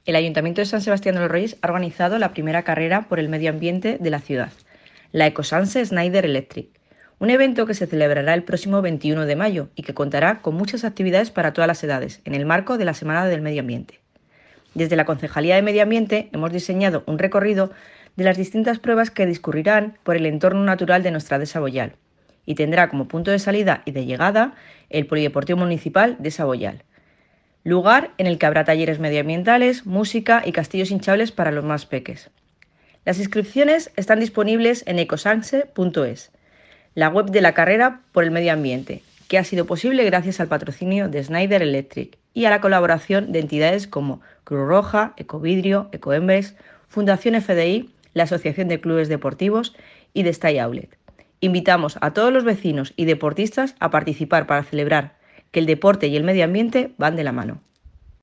El Ayuntamiento de San Sebastián de los Reyes ha organizado la primera carrera por el medio ambiente de la ciudad, la Ecosanse Schneider Electric, un evento que se celebrará el próximo 21 de mayo y que contará con muchas actividades para todas las edades, en el marco de la Semana del Medio Ambiente. Desde la Concejalía de Medio Ambiente hemos diseñado un recorrido de las distintas pruebas que discurrirán por el entorno natural de nuestra dehesa Boyal y tendrá como punto de salida y de llegada el Polideportivo Municipal de Boyal, lugar en el que habrá talleres medioambientales, música y castillos hinchables para los más peques. Las inscripciones están disponibles en ecosanse.es, la web de la carrera por el medio ambiente, que ha sido posible gracias al patrocinio de Schneider Electric y a la colaboración de entidades como Cruz Roja, Ecovidrio, Ecoembes, Fundación FDI, la Asociación de Clubes Deportivos y de Stay Outlet. Invitamos a todos los vecinos y deportistas a participar para celebrar que el deporte y el medio ambiente van de la mano.